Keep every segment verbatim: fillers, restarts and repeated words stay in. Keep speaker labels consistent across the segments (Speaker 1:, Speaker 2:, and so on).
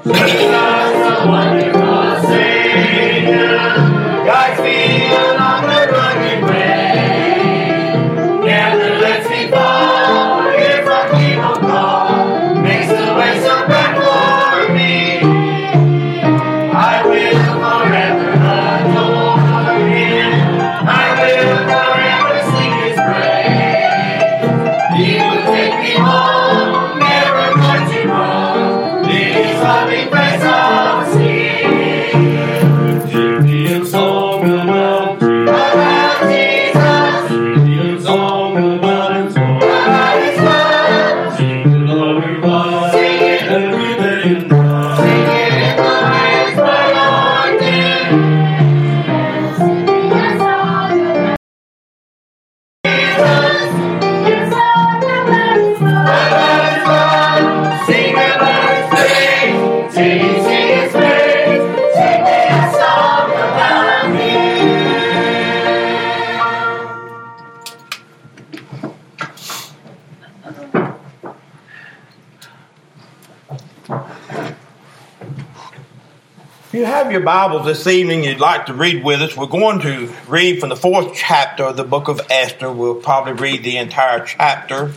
Speaker 1: If you have your Bibles this evening, you'd like to read with us, we're going to read from the fourth chapter of the book of Esther. We'll probably read the entire chapter.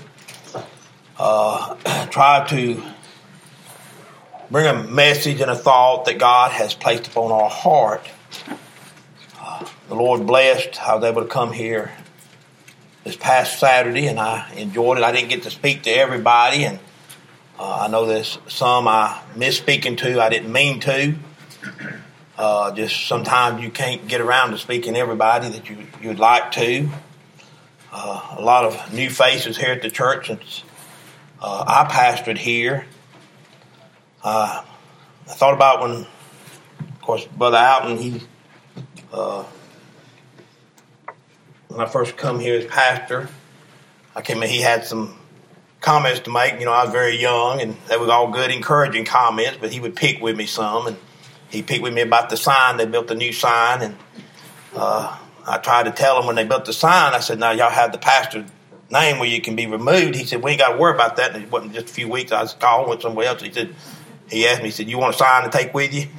Speaker 1: Uh, try to bring a message and a thought that God has placed upon our heart. Uh, the Lord blessed. I was able to come here this past Saturday, and I enjoyed it. I didn't get to speak to everybody, and uh, I know there's some I missed speaking to. I didn't mean to. Uh, just sometimes you can't get around to speaking to everybody that you, you'd like to. Uh, a lot of new faces here at the church since uh, I pastored here. Uh, I thought about when, of course, Brother Alton, he, uh, when I first come here as pastor, I came in, he had some comments to make. You know, I was very young, and they were all good, encouraging comments, but he would pick with me some, and he picked with me about the sign. They built a new sign, and uh, I tried to tell him when they built the sign, I said, now y'all have the pastor's name where you can be removed. He said, we ain't got to worry about that. And it wasn't just a few weeks. I was calling with somebody else. He said, he asked me, he said, you want a sign to take with you?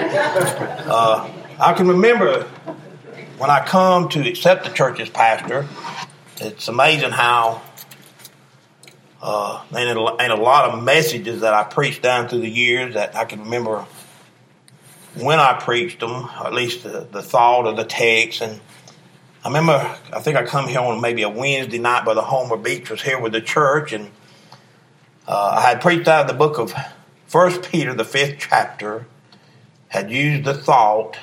Speaker 1: uh, I can remember when I come to accept the church as pastor, it's amazing how uh, ain't a, ain't a lot of messages that I preached down through the years that I can remember when I preached them, or at least the, the thought of the text. And I remember, I think I come here on maybe a Wednesday night. Brother Homer Beach was here with the church, and uh, I had preached out of the book of First Peter, the fifth chapter, had used the thought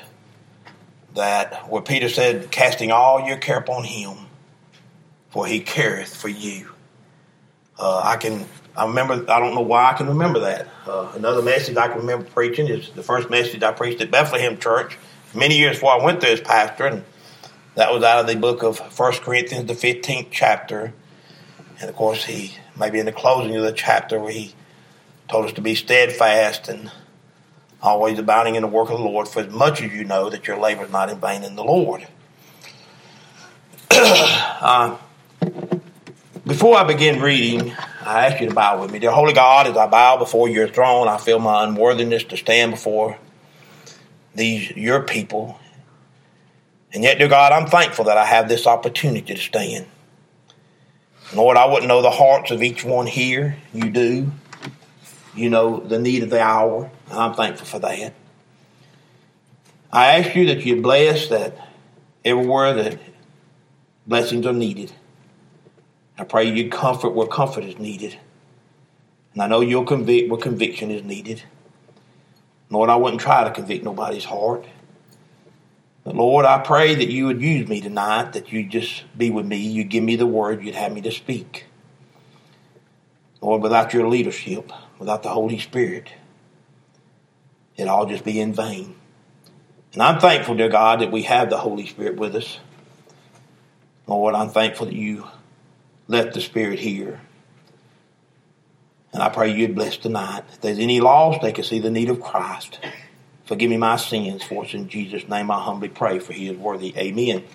Speaker 1: that where Peter said, casting all your care upon him, for he careth for you. Uh, I can, I remember, I don't know why I can remember that. Uh, another message I can remember preaching is the first message I preached at Bethlehem Church many years before I went there as pastor, and that was out of the book of First Corinthians, the fifteenth chapter. And of course, he, maybe in the closing of the chapter, where he told us to be steadfast and always abounding in the work of the Lord, for as much as you know that your labor is not in vain in the Lord. uh, Before I begin reading, I ask you to bow with me. Dear Holy God, as I bow before your throne, I feel my unworthiness to stand before these your people. And yet, dear God, I'm thankful that I have this opportunity to stand. Lord, I wouldn't know the hearts of each one here. You do. You know the need of the hour, and I'm thankful for that. I ask you that you bless that everywhere that blessings are needed. I pray you comfort where comfort is needed. And I know you'll convict where conviction is needed. Lord, I wouldn't try to convict nobody's heart. But Lord, I pray that you would use me tonight, that you'd just be with me. You'd give me the word. You'd have me to speak. Lord, without your leadership, without the Holy Spirit, it'd all just be in vain. And I'm thankful, dear God, that we have the Holy Spirit with us. Lord, I'm thankful that you let the Spirit hear. And I pray you'd bless tonight. If there's any lost, they can see the need of Christ. Forgive me my sins, for it's in Jesus' name I humbly pray, for he is worthy. Amen.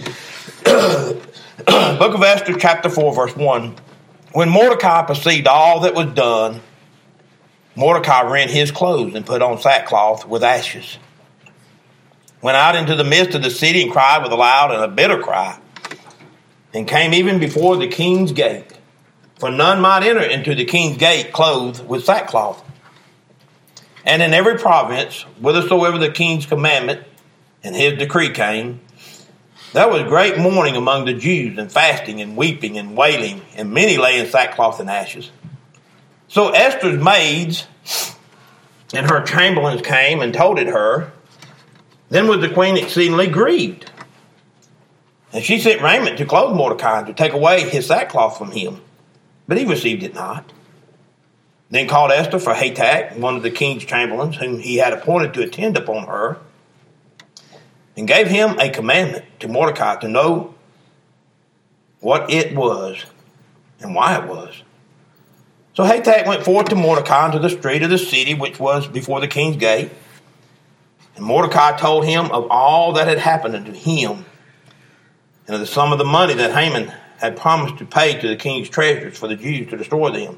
Speaker 1: Book of Esther, chapter four, verse one. When Mordecai perceived all that was done, Mordecai rent his clothes and put on sackcloth with ashes, went out into the midst of the city and cried with a loud and a bitter cry, and came even before the king's gate. For none might enter into the king's gate clothed with sackcloth. And in every province, whithersoever the king's commandment and his decree came, there was great mourning among the Jews, and fasting and weeping and wailing, and many lay in sackcloth and ashes. So Esther's maids and her chamberlains came and told it her. Then was the queen exceedingly grieved. And she sent raiment to clothe Mordecai and to take away his sackcloth from him. But he received it not. Then called Esther for Hatach, one of the king's chamberlains, whom he had appointed to attend upon her, and gave him a commandment to Mordecai to know what it was and why it was. So Hatach went forth to Mordecai into the street of the city, which was before the king's gate. And Mordecai told him of all that had happened unto him, and of the sum of the money that Haman had promised to pay to the king's treasurers for the Jews to destroy them.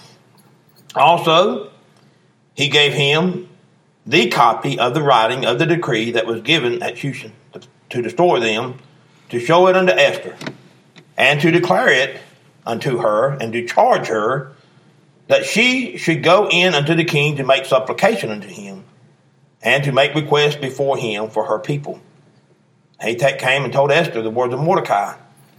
Speaker 1: Also, he gave him the copy of the writing of the decree that was given at Shushan to destroy them, to show it unto Esther, and to declare it unto her, and to charge her that she should go in unto the king to make supplication unto him, and to make request before him for her people. Hatach came and told Esther the words of Mordecai.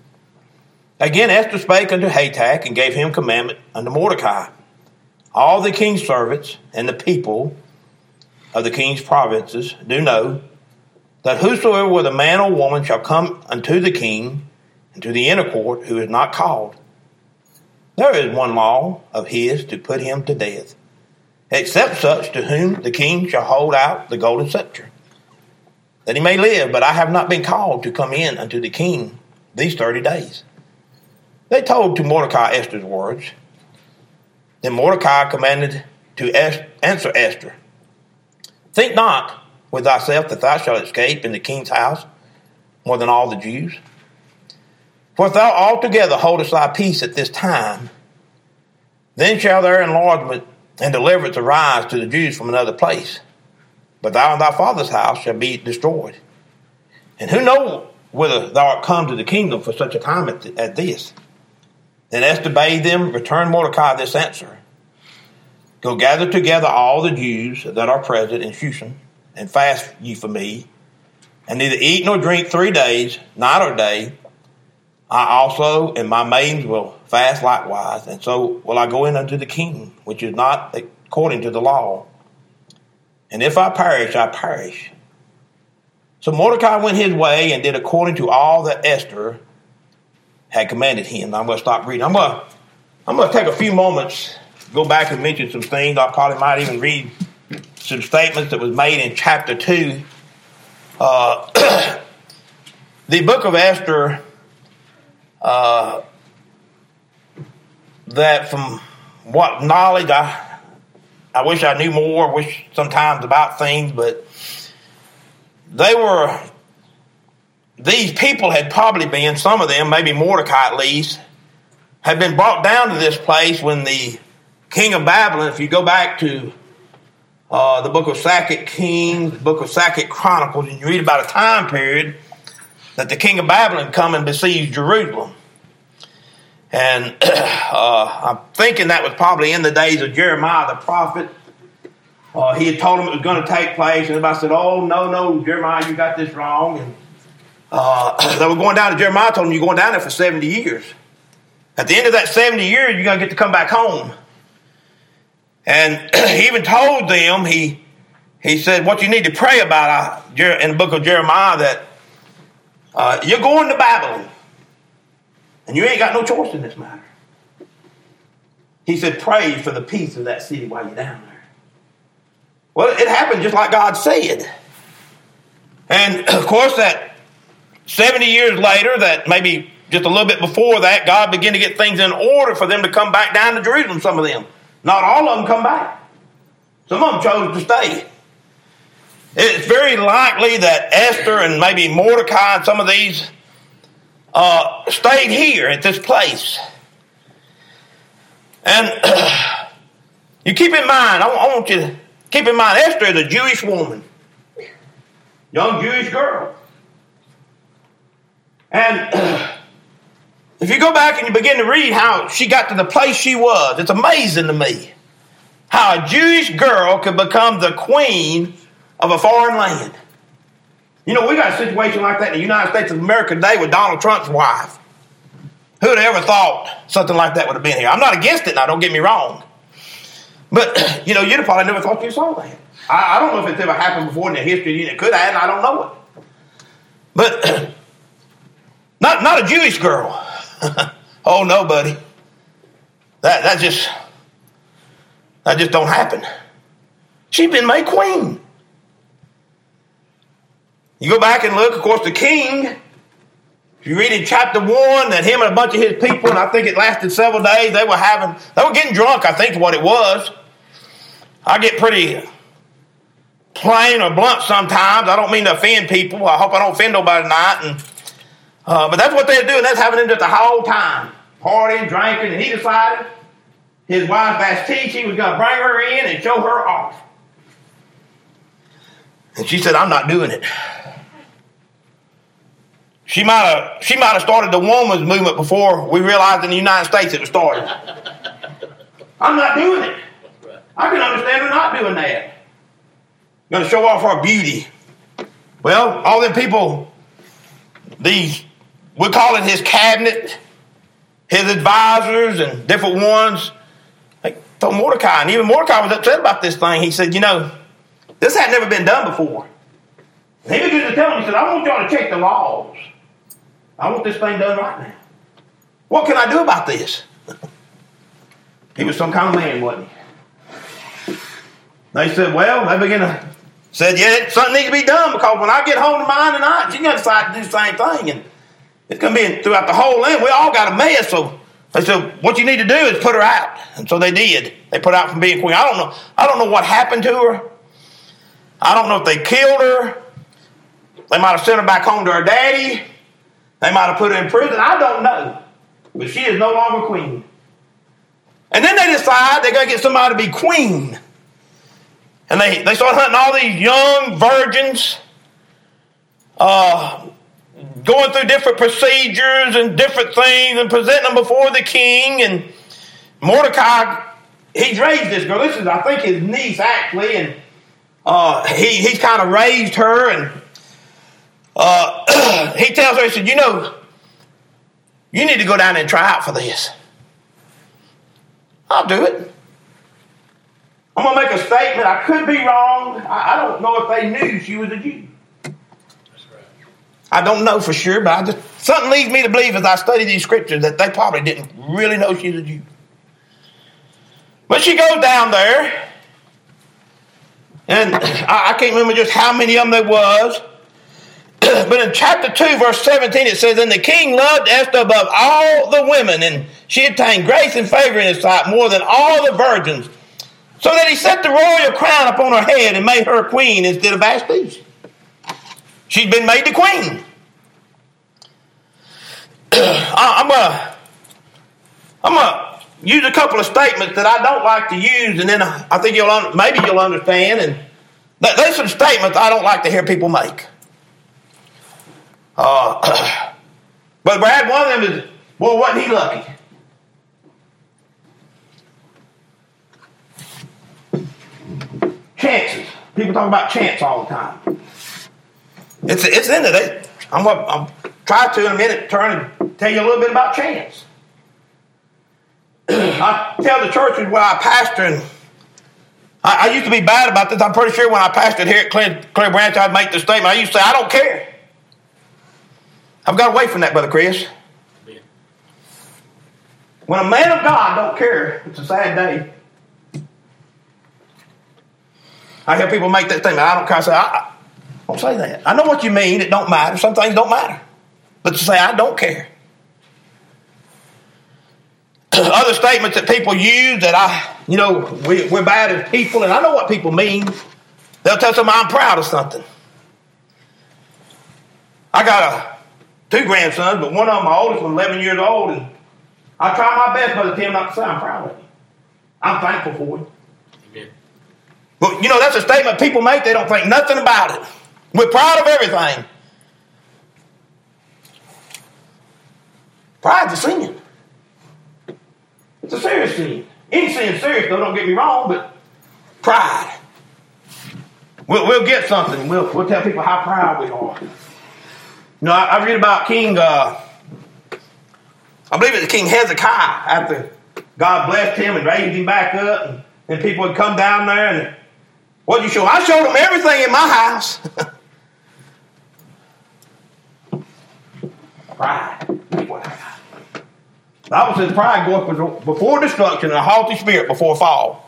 Speaker 1: Again Esther spake unto Hatach, and gave him commandment unto Mordecai. All the king's servants and the people of the king's provinces do know that whosoever with a man or woman shall come unto the king and to the inner court who is not called, there is one law of his to put him to death, except such to whom the king shall hold out the golden scepter, that he may live. But I have not been called to come in unto the king these thirty days. They told to Mordecai Esther's words. Then Mordecai commanded to answer Esther, think not with thyself that thou shalt escape in the king's house more than all the Jews. For if thou altogether holdest thy peace at this time, then shall their enlargement and deliverance arise to the Jews from another place. But thou and thy father's house shall be destroyed. And who knows whither thou art come to the kingdom for such a time as this? Then Esther bade them return Mordecai this answer. Go gather together all the Jews that are present in Shushan, and fast ye for me, and neither eat nor drink three days, night or day. I also and my maidens will fast likewise, and so will I go in unto the king, which is not according to the law. And if I perish, I perish. So Mordecai went his way and did according to all that Esther had commanded him. I'm going to stop reading. I'm going to, I'm going to take a few moments, go back and mention some things. I probably might even read some statements that was made in chapter two. Uh, the book of Esther, uh, that from what knowledge, I, I wish I knew more, wish sometimes about things, but they were, these people had probably been, some of them, maybe Mordecai at least, had been brought down to this place when the king of Babylon, if you go back to uh, the book of Second Kings, the book of Second Chronicles, and you read about a time period that the king of Babylon come and besieged Jerusalem. And uh, I'm thinking that was probably in the days of Jeremiah the prophet. Uh, he had told them it was going to take place, and everybody said, oh, no, no, Jeremiah, you got this wrong. And uh, they were going down to Jeremiah, told them, you're going down there for seventy years. At the end of that seventy years, you're going to get to come back home. And he even told them, he he said, what you need to pray about uh, in the book of Jeremiah, that uh, you're going to Babylon, and you ain't got no choice in this matter. He said, pray for the peace of that city while you're down there. Well, it happened just like God said. And, of course, that seventy years later, that maybe just a little bit before that, God began to get things in order for them to come back down to Jerusalem, some of them. Not all of them come back. Some of them chose to stay. It's very likely that Esther and maybe Mordecai and some of these uh, stayed here at this place. And uh, You keep in mind, I want you to keep in mind, Esther is a Jewish woman. Young Jewish girl. And uh, if you go back and you begin to read how she got to the place she was, it's amazing to me how a Jewish girl could become the queen of a foreign land. You know, we got a situation like that in the United States of America today with Donald Trump's wife. Who would have ever thought something like that would have been here? I'm not against it now, don't get me wrong. But, you know, you'd have probably never thought you saw that. I, I don't know if it's ever happened before in the history. It could have, and I don't know it. But not not a Jewish girl. Oh, no, buddy. That, that just, that just don't happen. She's been made queen. You go back and look, of course, the king, if you read in chapter one that him and a bunch of his people, and I think it lasted several days, they were having, they were getting drunk, I think is what it was. I get pretty plain or blunt sometimes. I don't mean to offend people. I hope I don't offend nobody tonight. And, uh, but that's what they're doing. That's having them just the whole time. Partying, drinking, and he decided his wife Vashti, she was going to bring her in and show her off. And she said, I'm not doing it. She might have she might have started the woman's movement before we realized in the United States it was started. I'm not doing it. I can understand her not doing that. Going to show off her beauty. Well, all them people, these, we call it his cabinet, his advisors and different ones, they told Mordecai, and even Mordecai was upset about this thing. He said, you know, this had never been done before. And he began to tell him, he said, I want y'all to check the laws. I want this thing done right now. What can I do about this? He was some kind of man, wasn't he? They said, well, they began to said, yeah, something needs to be done because when I get home to mine tonight, she's going to decide to do the same thing. And it's going to be throughout the whole land. We all got a mess. So they said, what you need to do is put her out. And so they did. They put her out from being queen. I don't know. I don't know what happened to her. I don't know if they killed her. They might have sent her back home to her daddy. They might have put her in prison. I don't know. But she is no longer queen. And then they decide they're going to get somebody to be queen. And they, they start hunting all these young virgins, uh, going through different procedures and different things and presenting them before the king. And Mordecai, he's raised this girl. This is, I think, his niece, actually. And uh, he, he's kind of raised her. And uh, he tells her, he said, you know, you need to go down there and try out for this. I'll do it. I'm going to make a statement. I could be wrong. I, I don't know if they knew she was a Jew. That's right. I don't know for sure, but I just something leads me to believe as I study these scriptures that they probably didn't really know she was a Jew. But she goes down there, and I, I can't remember just how many of them there was. But in chapter two, verse seventeen, it says, and the king loved Esther above all the women, and she obtained grace and favor in his sight more than all the virgins, so that he set the royal crown upon her head and made her queen instead of Vashti. She's been made the queen. I'm going I'm to use a couple of statements that I don't like to use, and then I think you'll un- maybe you'll understand. And there's some statements I don't like to hear people make. Uh, but Brad, one of them is, well, wasn't he lucky? Chances. People talk about chance all the time. It's it's in it. I'm going I'm try to in a minute turn and tell you a little bit about chance. I tell the churches where I pastor, and I, I used to be bad about this. I'm pretty sure when I pastored here at Clear, Clear Branch, I'd make the statement. I used to say, I don't care. I've got away from that, Brother Chris. When a man of God don't care, it's a sad day. I hear people make that statement. I don't care. I say, I, I don't say that. I know what you mean. It don't matter. Some things don't matter. But to say, I don't care. Other statements that people use that I, you know, we, we're bad as people, and I know what people mean. They'll tell somebody I'm proud of something. I got a two grandsons, but one of them, my oldest one, eleven years old, and I try my best, Brother Tim, not to say I'm proud of him. I'm thankful for him. Well, you know, that's a statement people make. They don't think nothing about it. We're proud of everything. Pride's a sin. It's a serious sin. Any sin's serious, though, don't get me wrong, but pride. We'll, we'll get something. We'll, we'll tell people how proud we are. You know, I, I read about King, uh, I believe it was King Hezekiah, after God blessed him and raised him back up, and, and people would come down there and, what did you show? I showed them everything in my house. Pride. The Bible says pride goeth before destruction and a haughty spirit before fall.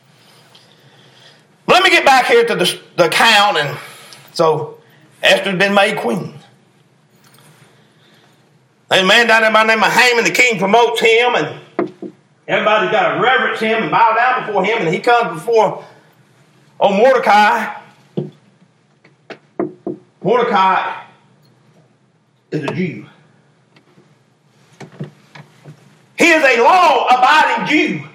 Speaker 1: But let me get back here to the, the account. And so Esther's been made queen. There's a man down there by the name of Haman. The king promotes him, and everybody's got to reverence him and bow down before him. And he comes before oh Mordecai. Mordecai is a Jew. He is a law-abiding Jew.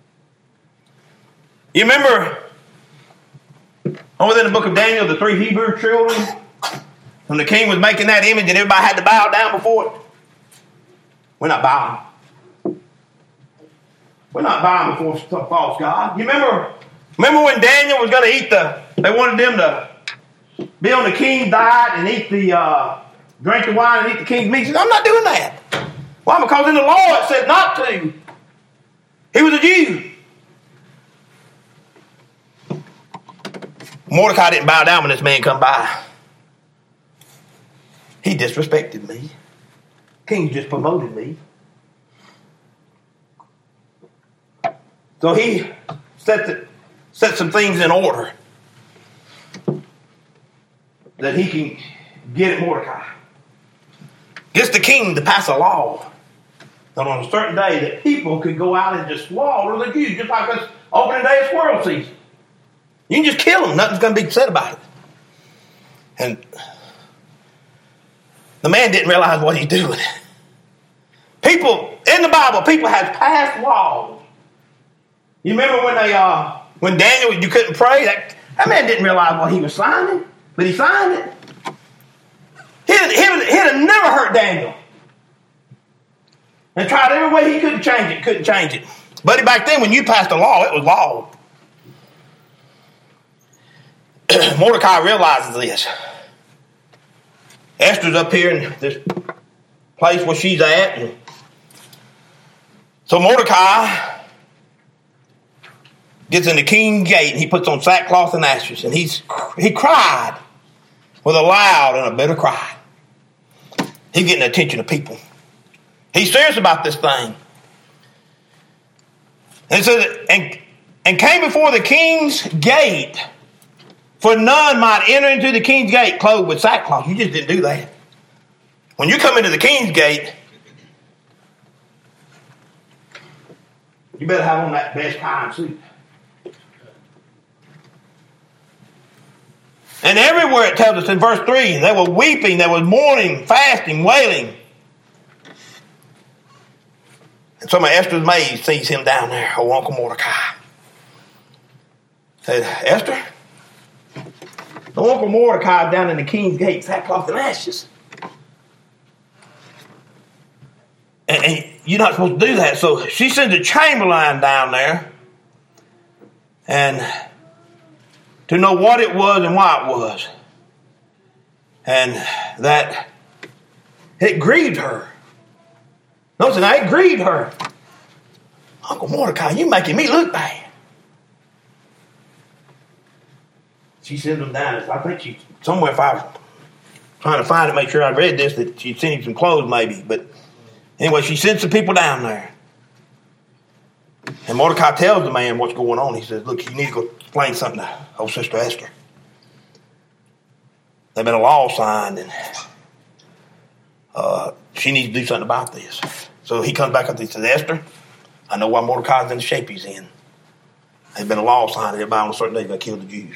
Speaker 1: You remember over in the book of Daniel, the three Hebrew children, when the king was making that image and everybody had to bow down before it? We're not bowing. We're not bowing before some false god. You remember, remember when Daniel was going to eat the, they wanted them to be on the king's diet and eat the, uh, drink the wine and eat the king's meat. He said, I'm not doing that. Why? Because in the law it said not to. He was a Jew. Mordecai didn't bow down when this man come by. He disrespected me. King just promoted me. So he set, the, set some things in order that he can get at Mordecai. Gets the king to pass a law that on a certain day that people could go out and just slaughter the Jews, just like this opening day of squirrel season. You can just kill them. Nothing's going to be said about it. And the man didn't realize what he's doing. People, in the Bible, people have passed laws. You remember when they, uh, when Daniel, you couldn't pray? That, that man didn't realize what he was signing, but he signed it. He'd, he'd, he'd have never hurt Daniel. And tried every way he could change it, couldn't change it. Buddy, back then when you passed a law, it was law. Mordecai realizes this. Esther's up here in this place where she's at. And so Mordecai gets in the king's gate and he puts on sackcloth and ashes. And he's he cried with a loud and a bitter cry. He's getting the attention of people. He's serious about this thing. And it says, and, and came before the king's gate, for none might enter into the king's gate clothed with sackcloth. You just didn't do that. When you come into the king's gate, you better have on that best kind suit. And everywhere it tells us in verse three, they were weeping, they were mourning, fasting, wailing. And some of Esther's maids sees him down there, oh, Uncle Mordecai. Said, Esther, the Uncle Mordecai down in the king's gate, sackcloth and ashes. And, and you're not supposed to do that. So she sends a chamberlain down there and to know what it was and why it was. And that it grieved her. Notice that it grieved her. Uncle Mordecai, you making me look bad. She sends him down. I think she, somewhere, if I was trying to find it, make sure I read this, that she sent him some clothes maybe. But anyway, she sends some people down there. And Mordecai tells the man what's going on. He says, look, you need to go explain something to old Sister Esther. There's been a law signed, and uh, she needs to do something about this. So he comes back up and he says, Esther, I know why Mordecai's in the shape he's in. There's been a law signed, and everybody on a certain day is going to kill the Jews.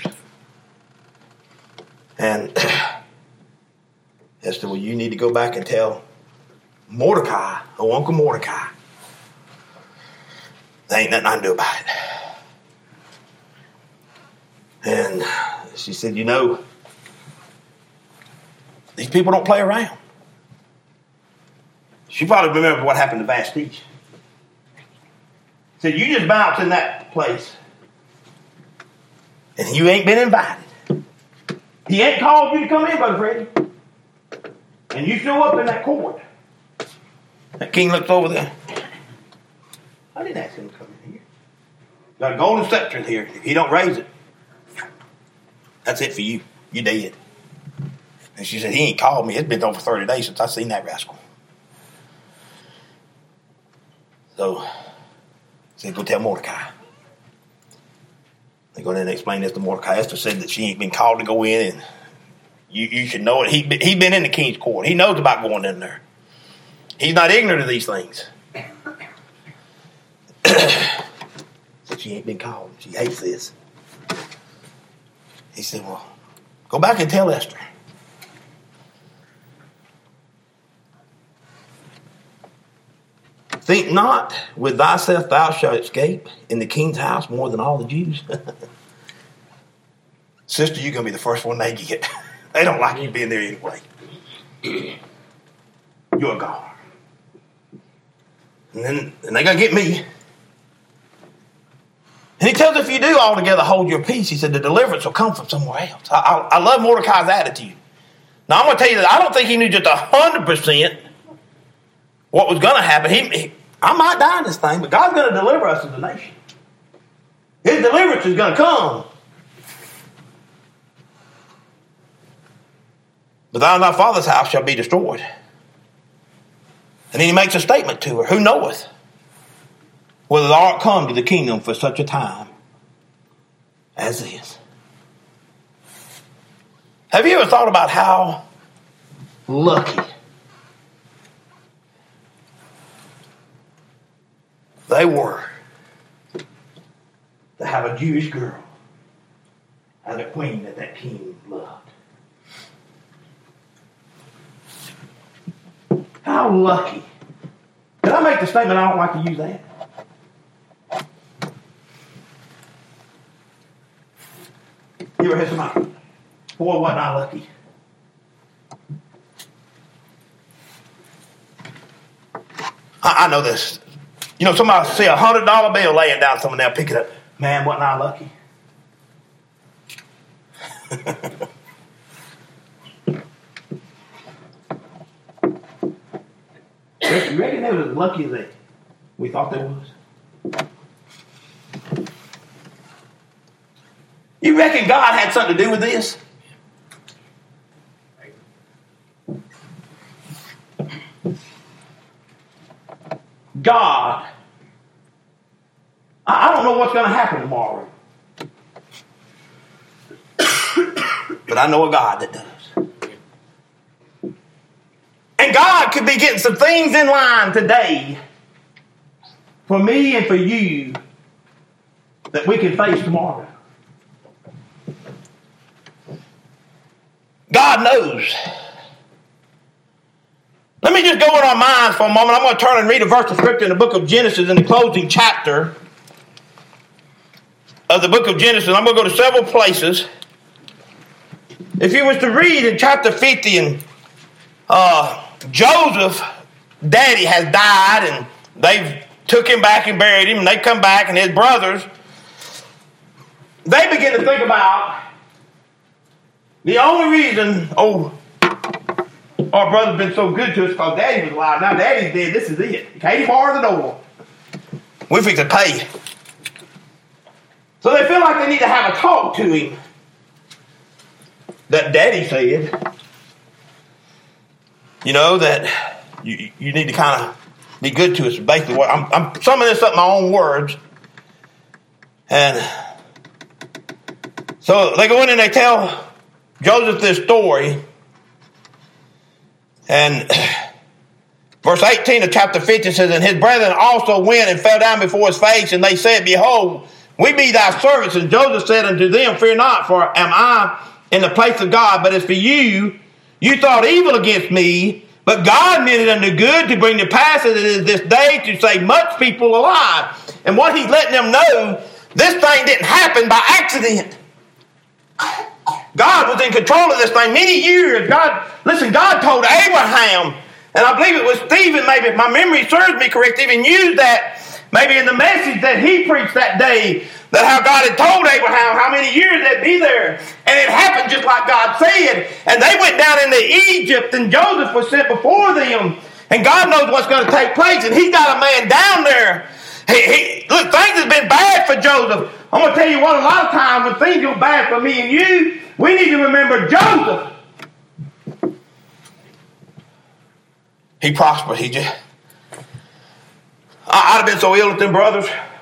Speaker 1: And Esther, well, you need to go back and tell Mordecai, oh, Uncle Mordecai, there ain't nothing I can do about it. And she said, you know, these people don't play around. She probably remembered what happened to Vashti. Said, you just bounced in that place. And you ain't been invited. He ain't called you to come in, Brother Freddie. And you show up in that court. That king looks over there. I didn't ask him to come in here. Got a golden scepter in here. If he don't raise it, that's it for you. You dead. And she said, he ain't called me. It's been over thirty days since I seen that rascal. So, he said, go tell Mordecai. They go in and explain this to Mordecai. Esther said that she ain't been called to go in, and you, you should know it. He he been in the king's court. He knows about going in there. He's not ignorant of these things. Said she ain't been called. She hates this. He said, well, go back and tell Esther. Think not with thyself thou shalt escape in the king's house more than all the Jews. Sister, you're going to be the first one they get. They don't like you being there anyway. You're a God. And then and they're going to get me. And he tells us if you do altogether hold your peace, he said the deliverance will come from somewhere else. I, I, I love Mordecai's attitude. Now I'm going to tell you that I don't think he knew just one hundred percent what was going to happen. He, he, I might die in this thing, but God's going to deliver us as a nation. His deliverance is going to come. But thou and thy father's house shall be destroyed. And then he makes a statement to her. Who knoweth whether thou art come to the kingdom for such a time as this? Have you ever thought about how lucky they were to have a Jewish girl as a queen that that king loved? How lucky. Did I make the statement I don't like to use that? You ever heard somebody, boy, wasn't I lucky? I, I know this. You know, somebody see a hundred dollar bill laying down, someone there pick it up. Man, wasn't I lucky? You reckon they was as lucky as they we thought they was? You reckon God had something to do with this? God. I don't know what's going to happen tomorrow. But I know a God that does. And God could be getting some things in line today for me and for you that we can face tomorrow. God knows. Let me just go in our minds for a moment. I'm going to turn and read a verse of scripture in the book of Genesis in the closing chapter of the book of Genesis. I'm going to go to several places. If you was to read in chapter fifty, and uh, Joseph, daddy, has died, and they've took him back and buried him, and they come back, and his brothers, they begin to think about the only reason, oh, our brother's been so good to us because daddy was alive. Now daddy's dead. This is it. Katie barred the door. We fix to pay. So they feel like they need to have a talk to him. That daddy said, you know, that you, you need to kind of be good to us. Basically, what I'm, I'm summing this up in my own words. And so they go in and they tell Joseph this story. And verse eighteen of chapter fifty says, and his brethren also went and fell down before his face, and they said, behold, we be thy servants. And Joseph said unto them, fear not, for am I in the place of God? But as for you, you thought evil against me, but God meant it unto good to bring to pass it is this day to save much people alive. And what he's letting them know, this thing didn't happen by accident. God was in control of this thing many years. God, listen, God told Abraham, and I believe it was Stephen, maybe if my memory serves me correct, even used that maybe in the message that he preached that day, that how God had told Abraham how many years they'd be there. And it happened just like God said. And they went down into Egypt, and Joseph was sent before them. And God knows what's going to take place. And he's got a man down there. He, he, look, things have been bad for Joseph. I'm going to tell you what, a lot of times when things go bad for me and you, we need to remember Joseph. He prospered. He just... I'd have been so ill with them brothers.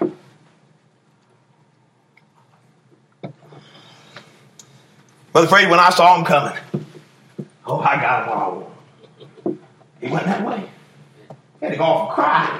Speaker 1: Brother Freddie, when I saw him coming, oh, I got him what I want. He went that way. He had to go off and cry.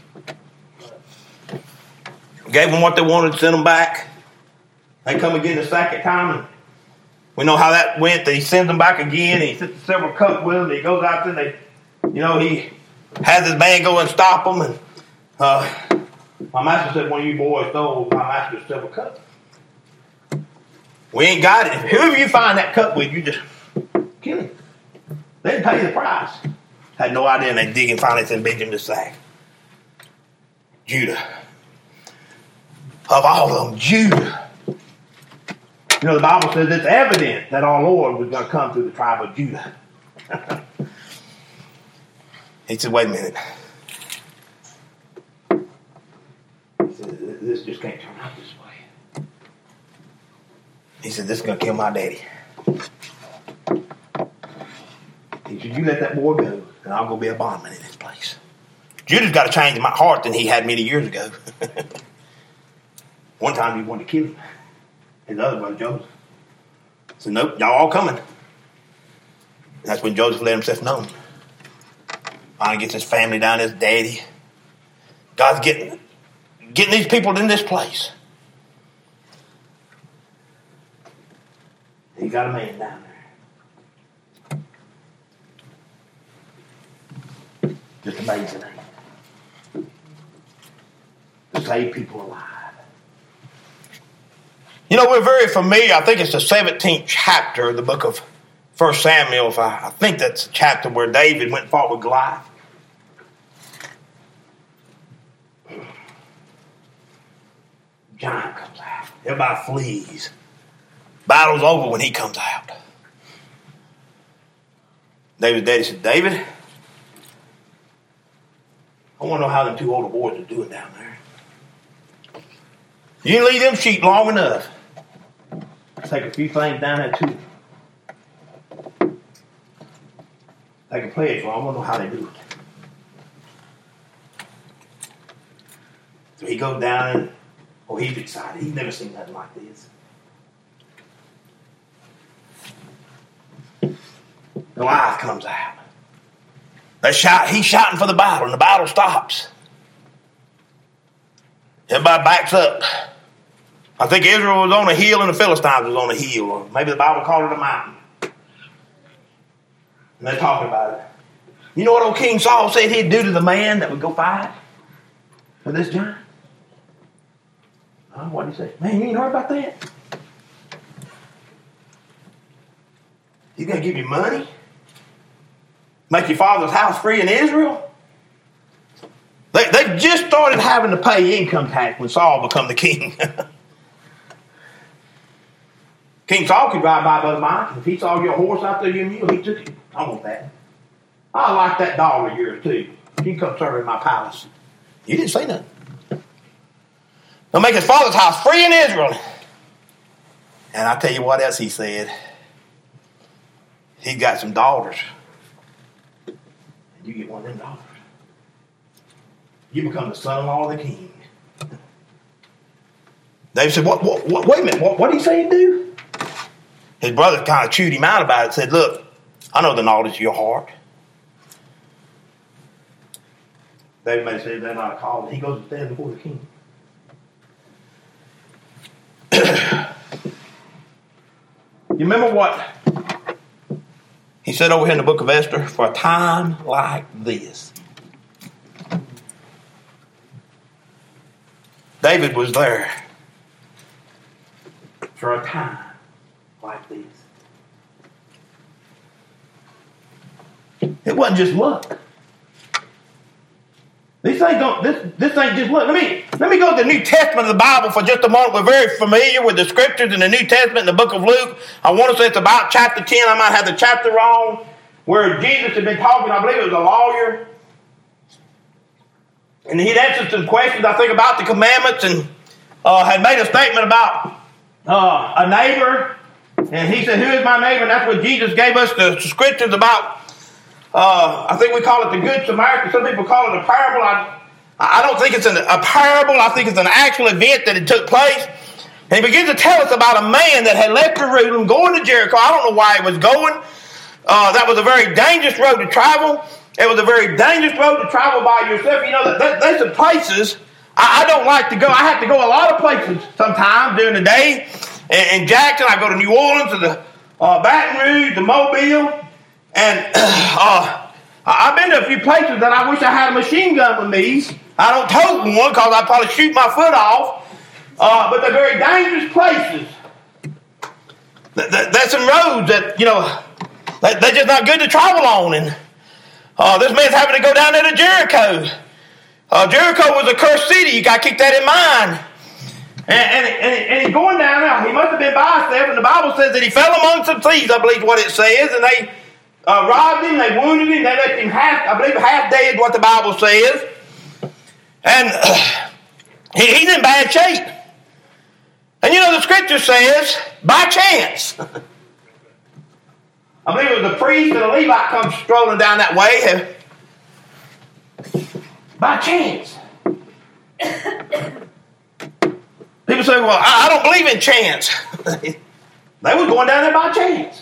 Speaker 1: Gave them what they wanted, sent them back. They come again the second time, and we know how that went. He sends them back again, and he sits several cups with them. He goes out there, and they, you know, he has his man go and stop them, and Uh, my master said, one of you boys stole my master's silver cup. We ain't got it. Whoever you find that cup with, you just kill him. They didn't pay the price. Had no idea, and they dig and finally it's in Benjamin's sack. Judah. Of all of them, Judah. You know, the Bible says it's evident that our Lord was going to come through the tribe of Judah. He said, wait a minute. This just can't turn out this way. He said, this is going to kill my daddy. He said, you let that boy go, and I'll go be a bondman in this place. Judah's got to change my heart than he had many years ago. One time he wanted to kill him. His other brother, Joseph, said, nope, y'all all coming. And that's when Joseph let himself known. Finally gets his family down, his daddy. God's getting Getting these people in this place. He got a man down there. Just amazing, ain't it? To save people alive. You know, we're very familiar. I think it's the seventeenth chapter of the book of First Samuel. If I, I think that's the chapter where David went and fought with Goliath. Giant comes out. Everybody flees. Battle's over when he comes out. David's daddy said, David, I want to know how them two older boys are doing down there. You didn't leave them sheep long enough. Take a few things down there too. Take a pledge for them. I want to know how they do it. So he goes down and oh, he's excited. He's never seen nothing like this. Goliath comes out. They shout, he's shouting for the battle, and the battle stops. Everybody backs up. I think Israel was on a hill and the Philistines was on a hill, or maybe the Bible called it a mountain. And they're talking about it. You know what old King Saul said he'd do to the man that would go fight with this giant? Oh, what did he say? Man, you ain't heard about that? He's going to give you money? Make your father's house free in Israel? They, they just started having to pay income tax when Saul became the king. King Saul could ride by by the mine. If he saw your horse out there, your mule, he took it. I want that. I like that dog of yours too. You can come serve in my palace. You didn't say nothing. They'll make his father's house free in Israel. And I tell you what else he said. He got some daughters. And you get one of them daughters. You become the son-in-law of the king. David said, what, what, what, wait a minute, what, what did he say he'd do? His brother kind of chewed him out about it, said, look, I know the knowledge of your heart. David may say they're not a call. He goes to stand before the king. You remember what he said over here in the book of Esther? For a time like this. David was there for a time like this. It wasn't just luck. These things don't, this, this ain't just luck. Let me, let me go to the New Testament of the Bible for just a moment. We're very familiar with the scriptures in the New Testament, in the book of Luke. I want to say it's about chapter ten. I might have the chapter wrong, where Jesus had been talking. I believe it was a lawyer. And he'd answered some questions, I think, about the commandments, and uh, had made a statement about uh, a neighbor. And he said, who is my neighbor? And that's what Jesus gave us the scriptures about. Uh, I think we call it the Good Samaritan. Some people call it a parable. I, I don't think it's an, a parable. I think it's an actual event that it took place. And he begins to tell us about a man that had left Jerusalem going to Jericho. I don't know why he was going. Uh, that was a very dangerous road to travel. It was a very dangerous road to travel by yourself. You know, there, there's some places I, I don't like to go. I have to go a lot of places sometimes during the day. In, in Jackson, I go to New Orleans, to the uh, Baton Rouge, to Mobile. And uh, I've been to a few places that I wish I had a machine gun with me. I don't tote one because I'd probably shoot my foot off. Uh, but they're very dangerous places. There's some roads that, you know, they're just not good to travel on. And uh, this man's having to go down there to Jericho. Uh, Jericho was a cursed city. You got to keep that in mind. And, and, and, and he's going down there. He must have been by himself. And the Bible says that he fell among some thieves, I believe what it says. And they Uh, robbed him, they wounded him, they left him half, I believe half dead, what the Bible says. And uh, he, he's in bad shape. And you know, the scripture says, by chance. I believe it was a priest and a Levite come strolling down that way. By chance. People say, well, I, I don't believe in chance. They were going down there by chance.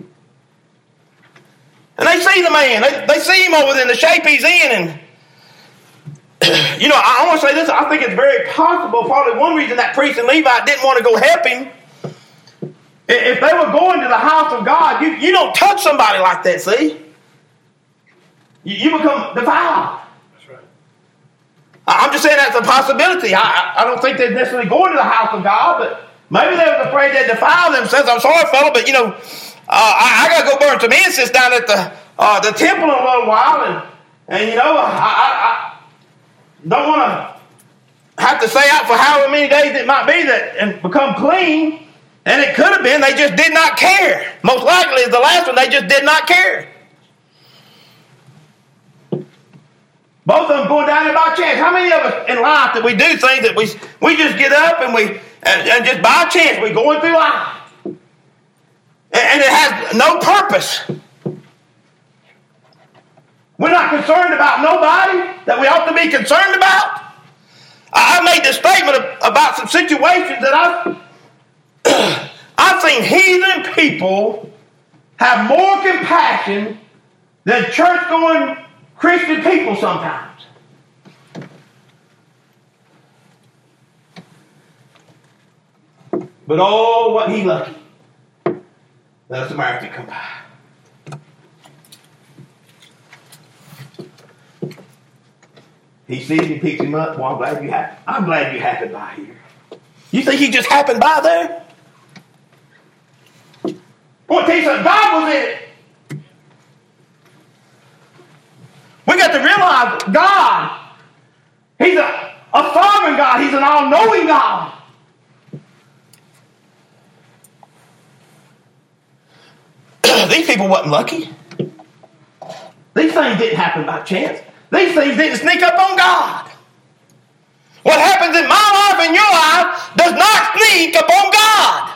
Speaker 1: And they see the man. They, they see him over there in the shape he's in. And, you know, I, I want to say this. I think it's very possible, probably one reason that priest and Levite didn't want to go help him. If they were going to the house of God, you, you don't touch somebody like that, see? You, you become defiled. That's right. I'm just saying that's a possibility. I, I don't think they're necessarily going to the house of God, but maybe they was afraid they'd defile themselves. I'm sorry, fella, but, you know, Uh, I, I got to go burn some incense down at the uh, the temple in a little while, and and you know I, I, I don't want to have to stay out for however many days it might be that and become clean. And it could have been they just did not care. Most likely, the last one they just did not care. Both of them going down there by chance. How many of us in life that we do things that we we just get up and we and, and just by chance we going through life? And it has no purpose. We're not concerned about nobody that we ought to be concerned about. I made this statement about some situations that I've, I've seen heathen people have more compassion than church-going Christian people sometimes. But oh, what he lucky. Let a Samaritan come by. He sees him, picks him up. Well, I'm glad you happened. I'm glad you happened by here. You think he just happened by there? I want to tell you something. God was in it. We got to realize God. He's a, a sovereign God. He's an all-knowing God. These people wasn't lucky. These things didn't happen by chance. These things didn't sneak up on God. What happens in my life and your life does not sneak up on God.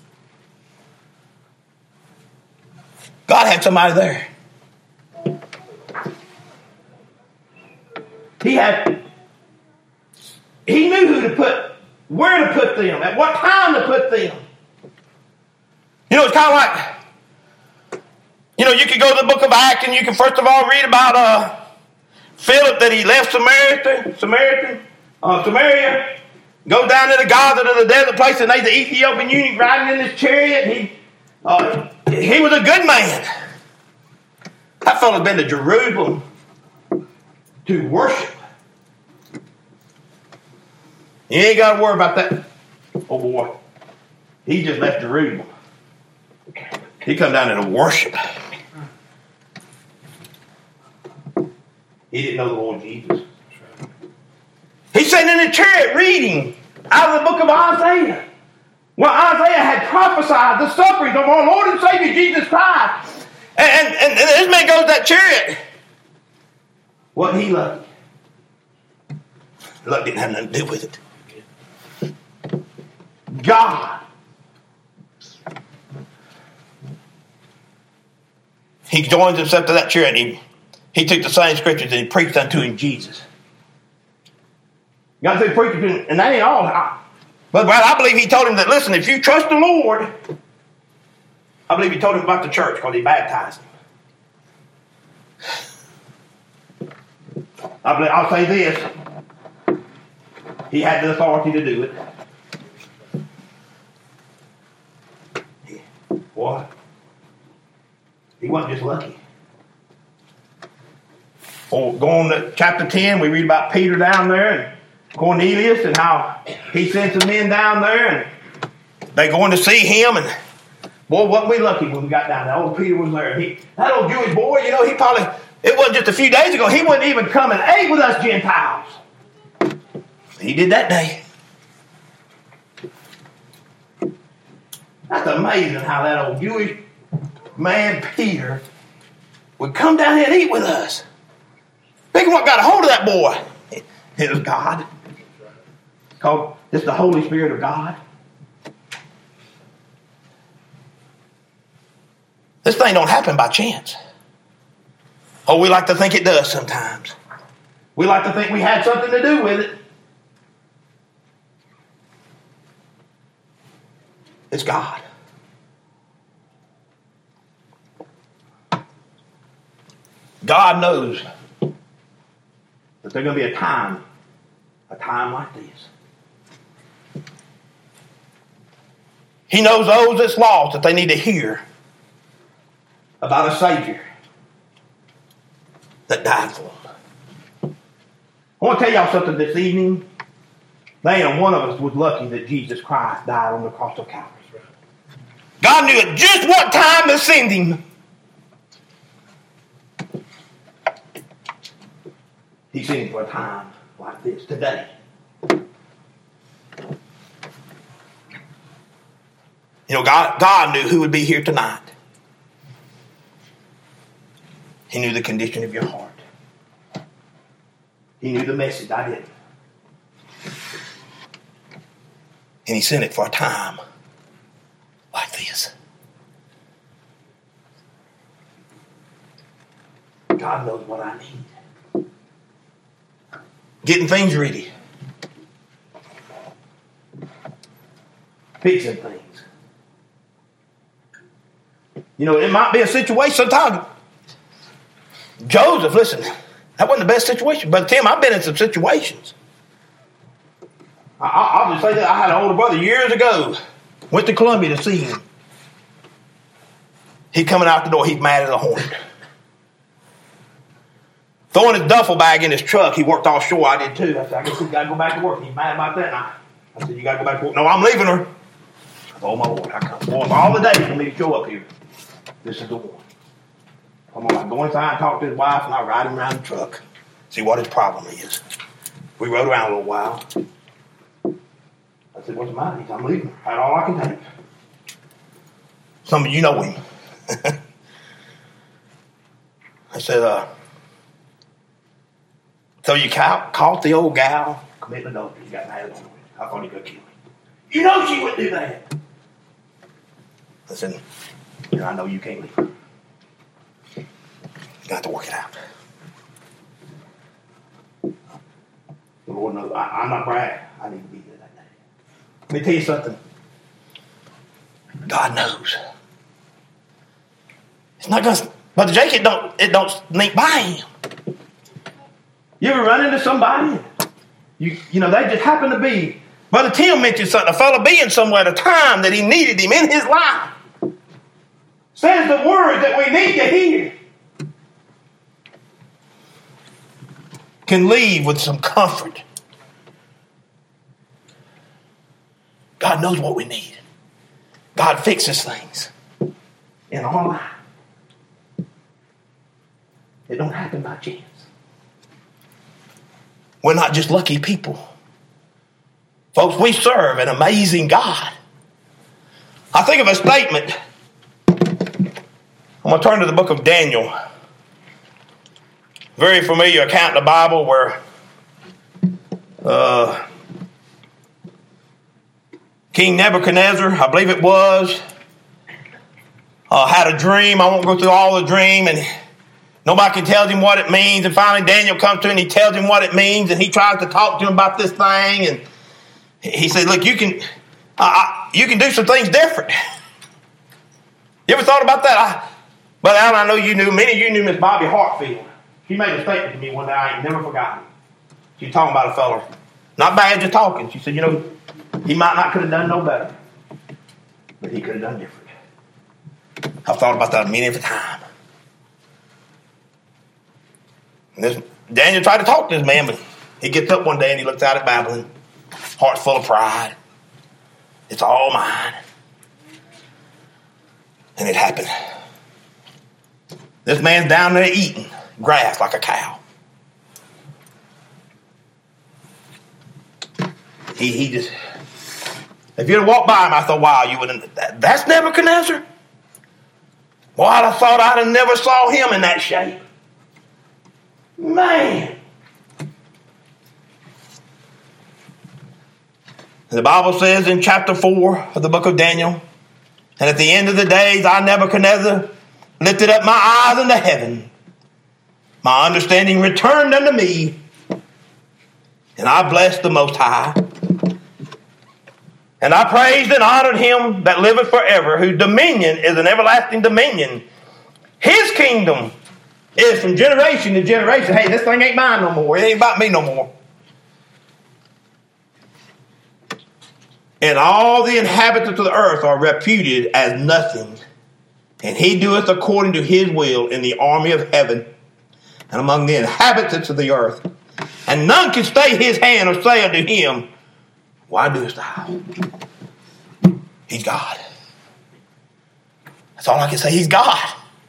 Speaker 1: God had somebody there. He had, he knew who to put, where to put them, at what time to put them. You know, it's kind of like, you know, you could go to the book of Acts and you can first of all read about uh, Philip, that he left Samaria, Samaritan, uh, Samaria, go down to the Gaza, to the desert place, and there's the Ethiopian eunuch riding in his chariot. He, uh, he was a good man. That fellow's been to Jerusalem to worship. You ain't got to worry about that. Oh boy, he just left Jerusalem. He come down there to worship. He didn't know the Lord Jesus. He's sitting in the chariot reading out of the book of Isaiah. Well, Isaiah had prophesied the sufferings of our Lord and Savior Jesus Christ. And, and, and this man goes to that chariot. Wasn't he lucky? Luck didn't have nothing to do with it. God. He joins himself to that chariot. He, he took the same scriptures and he preached unto him Jesus. God said, preach to him, and that ain't all. But, but I believe he told him that, listen, if you trust the Lord, I believe he told him about the church because he baptized him. I believe, I'll say this. He had the authority to do it. What? He wasn't just lucky. Oh, go on to chapter ten, we read about Peter down there and Cornelius and how he sent some men down there and they going to see him. And boy, wasn't we lucky when we got down there. Old Peter was there. He, that old Jewish boy, you know, he probably, it wasn't just a few days ago, he wouldn't even come and ate with us Gentiles. He did that day. That's amazing how that old Jewish man, Peter, would come down here and eat with us. Think of what got a hold of that boy. It was God. Called it's the Holy Spirit of God. This thing don't happen by chance. Oh, we like to think it does sometimes. We like to think we had something to do with it. It's God. God knows that there's going to be a time, a time like this. He knows those that's lost that they need to hear about a Savior that died for them. I want to tell y'all something this evening. There ain't one of us was lucky that Jesus Christ died on the cross of Calvary. God knew at just what time to send him. He sent him for a time like this today. You know, God, God knew who would be here tonight. He knew the condition of your heart. He knew the message I didn't. And he sent it for a time like this. God knows what I need. Getting things ready. Fixing things. You know, it might be a situation sometimes. Joseph, listen, that wasn't the best situation. But Tim, I've been in some situations. I, I'll just say that I had an older brother years ago. Went to Columbia to see him. He coming out the door. He's mad as a hornet. Throwing his duffel bag in his truck. He worked offshore. I did too. I said, I guess you got to go back to work. He's mad about that. And I, I said, you got to go back to work. No, I'm leaving her. I said, oh my Lord, I come. Boy, all the days for me to show up here. This is the one. I'm going to go inside and talk to his wife, and I ride him around the truck. See what his problem is. We rode around a little while. I said, what's the matter? He said, I'm leaving. That's all I can take. Some of you know him. I said, uh, so you ca- caught the old gal committing adultery. You got mad at her. I thought he could kill me. You know she wouldn't do that. I said, you know, I know you can't leave her. You got to work it out. The Lord knows. I, I'm not bragging. I need to be there that day. Let me tell you something. God knows. It's not going to. Brother Jake, it don't, it don't sneak by him. You ever run into somebody? You, you know, they just happen to be. Brother Tim mentioned something. A fellow being somewhere at a time that he needed him in his life. Says the word that we need to hear. Can leave with some comfort. God knows what we need. God fixes things. in our life. It don't happen by chance. We're not just lucky people. Folks, we serve an amazing God. I think of a statement. I'm going to turn to the book of Daniel. Very familiar account in the Bible where uh, King Nebuchadnezzar, I believe it was, uh, had a dream. I won't go through all the dream, and nobody can tell him what it means. And finally Daniel comes to him and he tells him what it means, and he tries to talk to him about this thing. And he said, look, you can uh, you can do some things different. You ever thought about that? I, but Alan, I know you knew, many of you knew Miss Bobby Hartfield. She made a statement to me one day I ain't never forgotten. She was talking about a fella. Not bad, just talking. She said, you know, he might not could have done no better, but he could have done different. I've thought about that many of a time. And this, Daniel tried to talk to this man, but he gets up one day and he looks out at Babylon, heart full of pride. It's all mine. And it happened. This man's down there eating grass like a cow. He he just, if you'd have walked by him, I thought, wow, you wouldn't, that, that's Nebuchadnezzar? Boy, I'd have thought I'd have never saw him in that shape. Man. The Bible says in chapter four of the book of Daniel, and at the end of the days, I, Nebuchadnezzar, lifted up my eyes into heaven. My understanding returned unto me, and I blessed the Most High. And I praised and honored him that liveth forever, whose dominion is an everlasting dominion. His kingdom is from generation to generation. Hey, this thing ain't mine no more. It ain't about me no more. And all the inhabitants of the earth are reputed as nothing. And he doeth according to his will in the army of heaven and among the inhabitants of the earth. And none can stay his hand or say unto him, why doest thou? He's God. That's all I can say. He's God.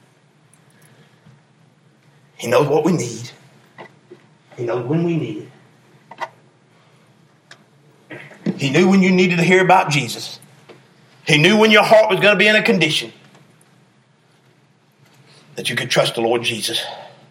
Speaker 1: He knows what we need. He knows when we need it. He knew when you needed to hear about Jesus. He knew when your heart was going to be in a condition that you could trust the Lord Jesus.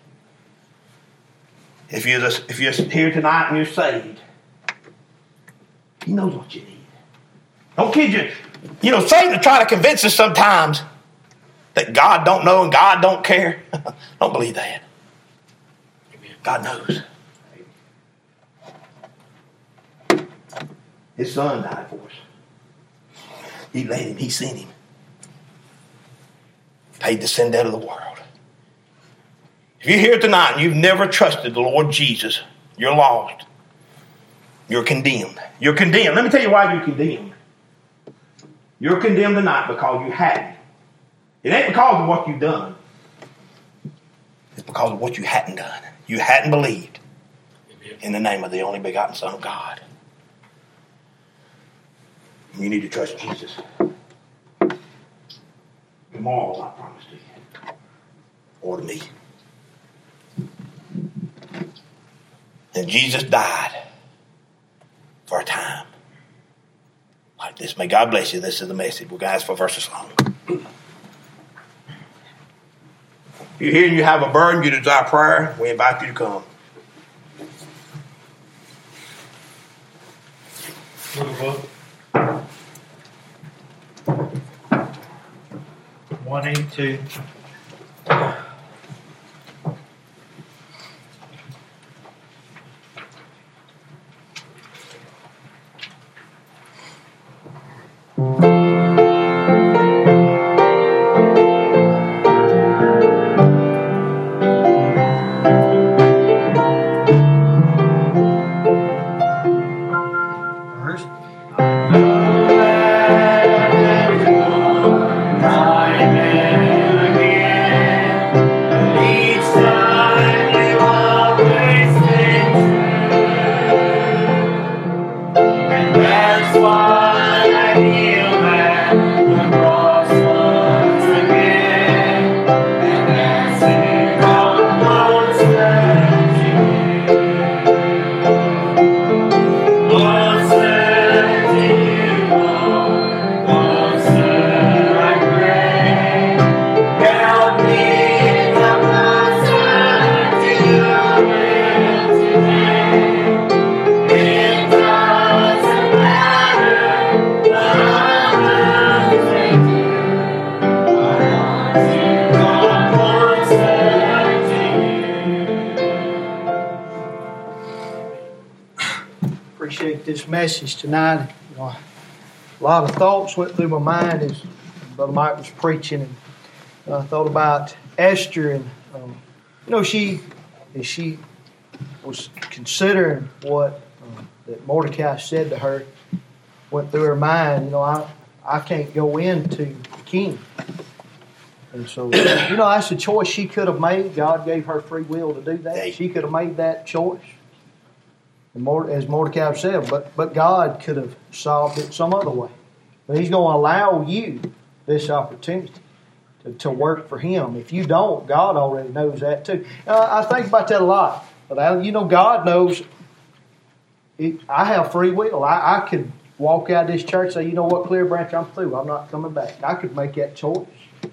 Speaker 1: If you're, the, if you're here tonight and you're saved, he knows what you need. Don't kid you. You know, Satan will try to convince us sometimes that God don't know and God don't care. Don't believe that. God knows. His son died for us. He laid him. He sent him. Paid the sin debt of the world. If you're here tonight and you've never trusted the Lord Jesus, you're lost. You're condemned. You're condemned. Let me tell you why you're condemned. You're condemned tonight because you hadn't. It ain't because of what you've done. It's because of what you hadn't done. You hadn't believed in the name of the only begotten Son of God. You need to trust Jesus. Tomorrow, I promise to you. Or to me. And Jesus died for a time like this. May God bless you. This is the message. We're going to ask for a verse of song. If you're here and you have a burden, you desire prayer, we invite you to come.
Speaker 2: one eighty-two.
Speaker 3: Amen. this message tonight, you know, a lot of thoughts went through my mind as Brother Mike was preaching, and I thought about Esther, and um, you know, she as she was considering what um, that Mordecai said to her, went through her mind. You know, I I can't go into the king. And so, you know, that's a choice she could have made. God gave her free will to do that. She could have made that choice, and as Mordecai said, but, but God could have solved it some other way. But He's going to allow you this opportunity to, to work for Him. If you don't, God already knows that too. Uh, I think about that a lot. But you know, God knows it, I have free will. I, I could walk out of this church and say, you know what, Clear Branch, I'm through. I'm not coming back. I could make that choice.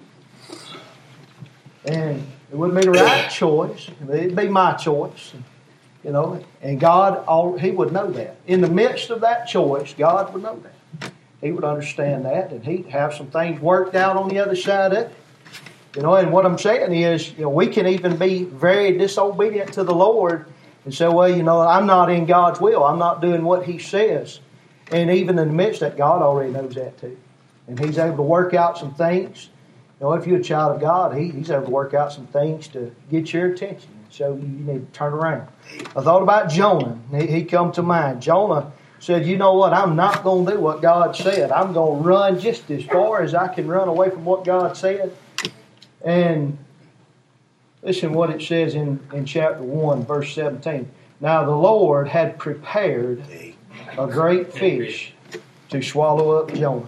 Speaker 3: And it wouldn't be the right choice. It'd be my choice. You know, and God, He would know that. In the midst of that choice, God would know that. He would understand that, and He'd have some things worked out on the other side of it. You know, and what I'm saying is, you know, we can even be very disobedient to the Lord and say, well, you know, I'm not in God's will. I'm not doing what He says. And even in the midst of that, God already knows that too. And He's able to work out some things. You know, if you're a child of God, he, He's able to work out some things to get your attention and show you you need to turn around. I thought about Jonah. He, he come to mind. Jonah said, you know what, I'm not going to do what God said. I'm going to run just as far as I can run away from what God said. And listen what it says in, in chapter one, verse seventeen. Now the Lord had prepared a great fish to swallow up Jonah.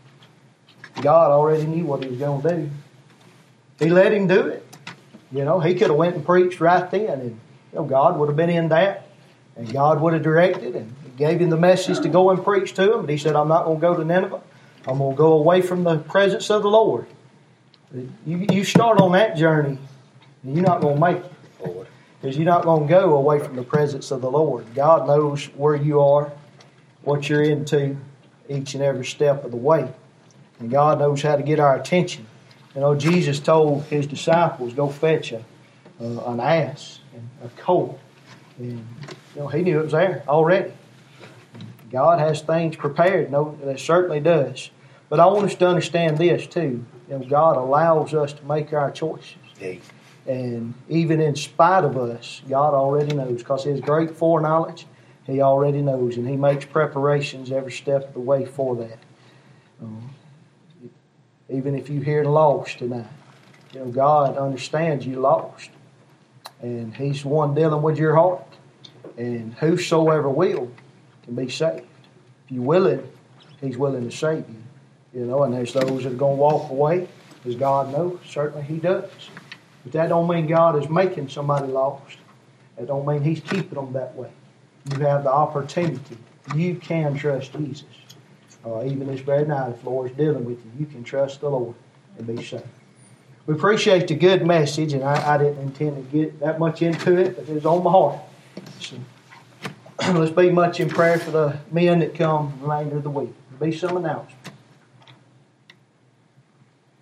Speaker 3: God already knew what He was going to do. He let him do it. You know, he could have went and preached right then, and you know, God would have been in that, and God would have directed, and He gave him the message to go and preach to him. But he said, I'm not going to go to Nineveh. I'm going to go away from the presence of the Lord. You, you start on that journey, and you're not going to make it. Because you're not going to go away from the presence of the Lord. God knows where you are, what you're into each and every step of the way. And God knows how to get our attention. You know, Jesus told His disciples, go fetch a, uh, an ass and a colt. And, you know, He knew it was there already. God has things prepared. No, that certainly does. But I want us to understand this too. You know, God allows us to make our choices. Yeah. And even in spite of us, God already knows, because His great foreknowledge, He already knows, and He makes preparations every step of the way for that. Um, even if you're here lost tonight, you know, God understands you lost. And He's the one dealing with your heart. And whosoever will can be saved. If you're willing, He's willing to save you. You know, and there's those that are going to walk away, as God knows. Certainly He does. But that don't mean God is making somebody lost. That don't mean He's keeping them that way. You have the opportunity. You can trust Jesus. Uh, even this very night, if the Lord's dealing with you, you can trust the Lord and be saved. We appreciate the good message, and I, I didn't intend to get that much into it, but it was on my heart. So, let's be much in prayer for the men that come the remainder of the week. There'll be some announcements.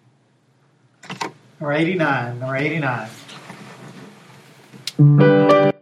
Speaker 2: Number eighty-nine. Number eighty-nine.